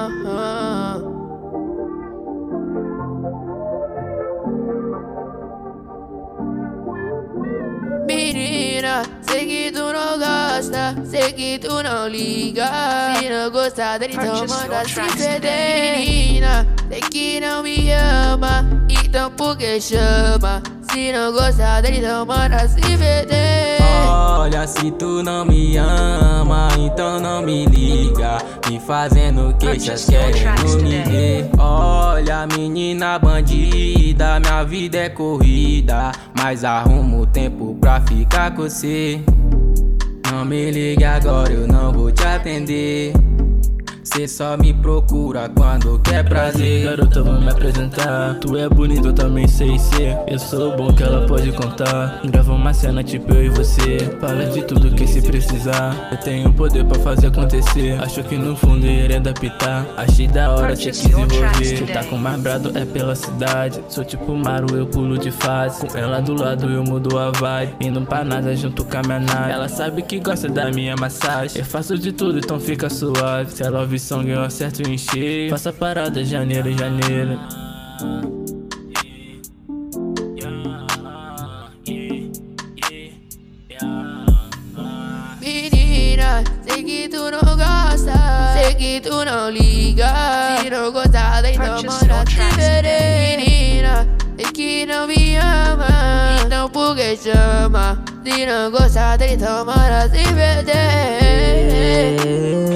Menina, sei que tu não gosta, sei que tu não liga. Se não gostar dele, então manda se perder. Menina, sei que não me ama, então por que chama? Se não gostar dele, então manda se perder. Olha, se tu não me ama, então não me liga, me fazendo queixas, querendo me ver. Olha, menina bandida, minha vida é corrida, mas arrumo tempo pra ficar com você. Não me ligue agora, eu não vou te atender. Cê só me procura quando quer prazer. Garota, vou me apresentar. Tu é bonito, eu também sei ser. Eu sou bom que ela pode contar. Grava uma cena tipo eu e você. Fala de tudo que se precisar. Eu tenho poder pra fazer acontecer. Acho que no fundo eu iria adaptar. Achei da hora, te quis envolver. Tu tá com mais brado, é pela cidade. Sou tipo Maru, eu pulo de fase. Com ela do lado eu mudo a vibe. Indo pra nada junto com a minha nave. Ela sabe que gosta da minha massagem. Eu faço de tudo, então fica suave. Se ela ouvir som eu acerto em cheio. Faça parada janeiro, janeiro. Menina, sei que tu não gosta, sei que tu não liga. Se não gostar, então manda se perder. Menina, sei que não me ama, então por que chama? Se não gostar dele, então manda se perder.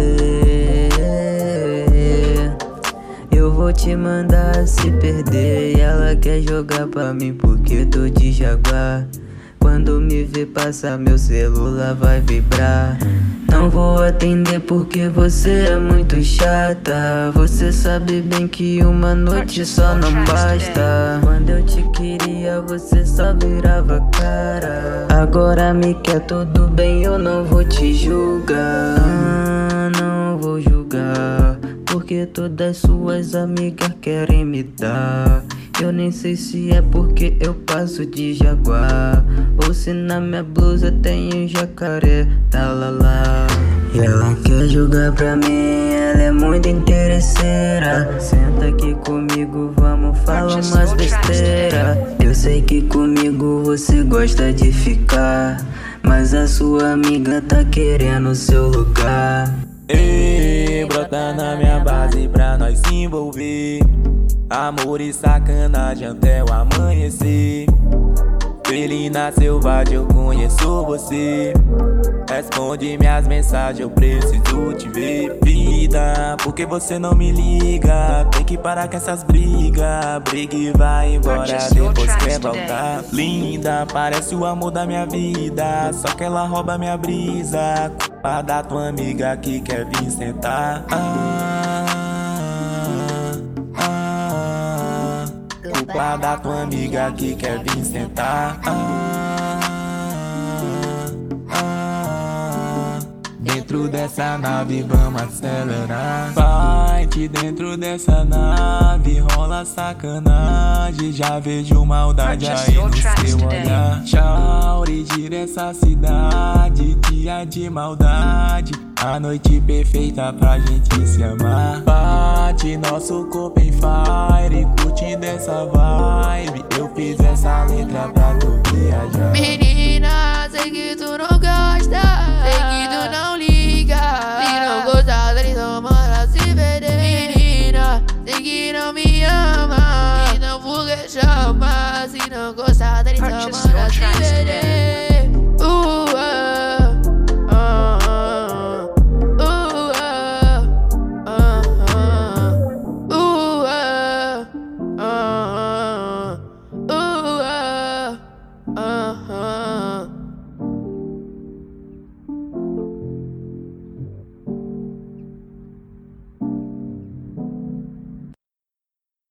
Eu vou te mandar se perder. E ela quer jogar pra mim porque tô de Jaguar. Quando me ver passar, meu celular vai vibrar. Não vou atender porque você é muito chata. Você sabe bem que uma noite só não basta. Quando eu te queria, você só virava cara. Agora me quer tudo bem, eu não vou te julgar. Não vou julgar, porque todas suas amigas querem me dar. Eu nem sei se é porque eu passo de Jaguar, ou se na minha blusa tem um jacaré, talalá. E ela quer jogar pra mim, ela é muito interesseira. Senta aqui comigo, vamos falar umas besteira. Eu sei que comigo você gosta de ficar, mas a sua amiga tá querendo seu lugar. Ei, brota na minha base pra nós se envolver. Amor e sacanagem até o amanhecer. Felina selvagem, eu conheço você. Responde minhas mensagens, eu preciso te ver. Vida, por que você não me liga? Tem que parar com essas brigas. Briga e vai embora, depois quer voltar. Linda, parece o amor da minha vida, só que ela rouba minha brisa. Culpa da tua amiga que quer vir sentar. Culpa da tua amiga que quer vir sentar. Dentro dessa nave vamos acelerar. Fight dentro dessa nave, rola sacanagem. Já vejo maldade aí no seu olhar. Shauri gira essa cidade, dia de maldade. A noite perfeita pra gente se amar. Bate nosso corpo em fire, curtindo essa vibe. Eu fiz essa letra pra tu viajar. Menina, sei que tu não gosta, sei que tu não liga. Se não gostar dele, então manda se perder. Menina, sei que não me ama, então por que chama? Se não gostar dele, então manda se perder.